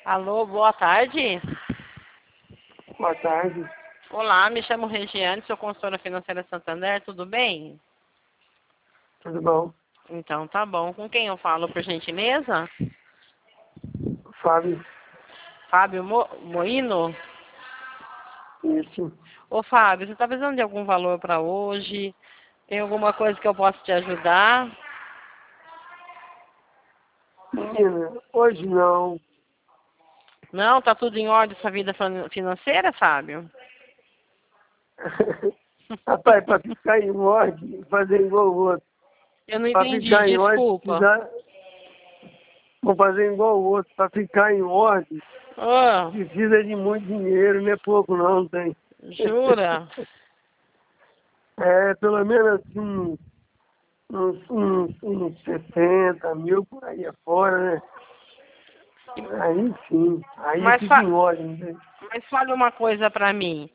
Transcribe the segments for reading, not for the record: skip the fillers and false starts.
Alô, boa tarde. Boa tarde. Olá, me chamo Regiane, sou consultora financeira Santander, tudo bem? Tudo bom? Então tá bom. Com quem eu falo, por gentileza? Fábio? Fábio Moino? Isso. Ô Fábio, você tá precisando de algum valor para hoje? Tem alguma coisa que eu possa te ajudar? Menina, hoje não. Não, tá tudo em ordem sua vida financeira, Fábio? Rapaz, para ficar em ordem, fazer igual o outro. Eu não Para entendi, ficar em ordem, desculpa. vou fazer igual o outro. Para ficar em ordem, Ah, precisa de muito dinheiro, não é pouco não, tem. jura? É, pelo menos assim, uns 60 mil por aí afora, né? Aí sim, aí Mas, fica em ordem, né? mas fale uma coisa pra mim.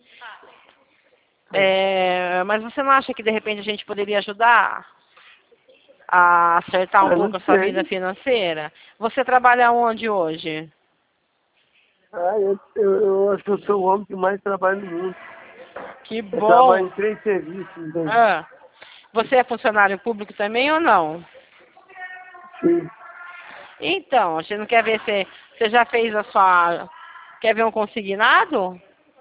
Mas você não acha que de repente a gente poderia ajudar a acertar um Ah, não pouco a sua vida sei. financeira? Você trabalha onde hoje? Ah, eu acho que eu sou o homem que mais trabalha no mundo. Que Eu trabalho bom! em 3 serviços, entende? Ah, você é funcionário público também ou não? Sim. Então, você não quer ver se você já fez a sua. Quer ver um consignado?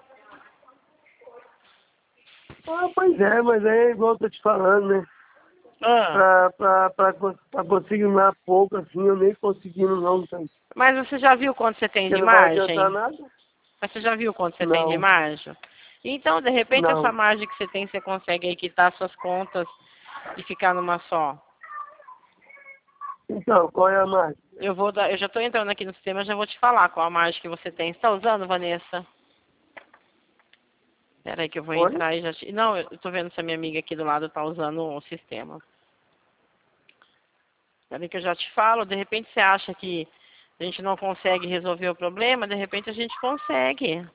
Ah, pois é, mas é igual eu tô te falando, né? Ah, Pra consignar pouco, assim, eu nem conseguindo não, entende? mas você já viu quanto você tem Porque de não vai adiantar margem? nada? Mas você já viu quanto você tem de Não, margem? Então, de repente, essa não. margem que você tem, você consegue aí quitar suas contas e ficar numa só. Então, qual é a margem? Eu já estou entrando aqui no sistema, já vou te falar qual a margem que você tem. Você está usando, Vanessa? Espera aí que eu vou Oi? entrar e já te... Não, eu estou vendo se a minha amiga aqui do lado está usando o sistema. Espera aí que eu já te falo. De repente você acha que a gente não consegue resolver o problema, de repente a gente consegue.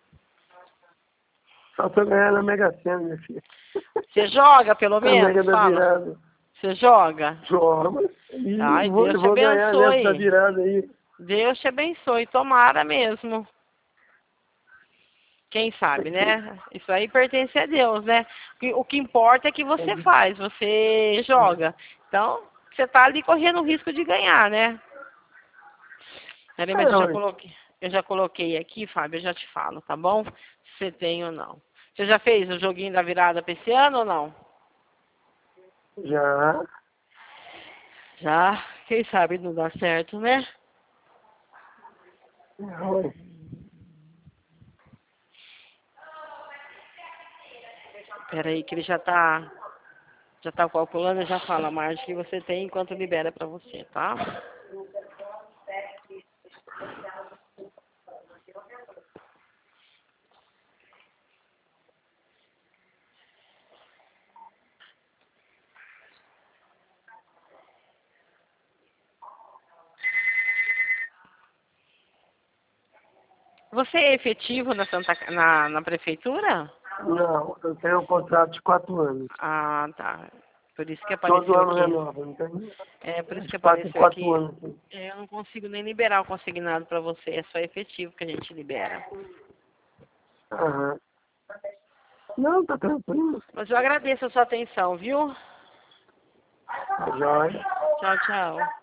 Só se eu ganhar na Mega Sena, minha filha. Você joga, pelo A Mega menos? da Fala. virada. Você joga? Joga. E Ai, vou, Deus eu te vou ganhar nessa abençoe. virada aí. Deus te abençoe. Tomara mesmo. Quem sabe, né? Isso aí pertence a Deus, né? O que importa é que você faz, você joga. Então, você tá ali correndo o risco de ganhar, né? Peraí, mas É, ué. eu já coloquei aqui, Fábio, eu já te falo, tá bom? Se você tem ou não. Você já fez o joguinho da virada pra esse ano ou não? Já. Já. Quem sabe não dá certo, né? Já, ué. Peraí, que ele já tá calculando e já fala a margem que você tem enquanto libera pra você, tá? Você é efetivo na prefeitura? Não, eu tenho um contrato de 4 anos. Ah, tá. Por isso que Todo apareceu ano aqui. renova, não tem? É, por isso que De 4 em apareceu 4 aqui. anos. Assim. Eu não consigo nem liberar o consignado para você. É só efetivo que a gente libera. Aham. Não, tá tranquilo. Mas eu agradeço a sua atenção, viu? Tá jóia. Tchau, tchau.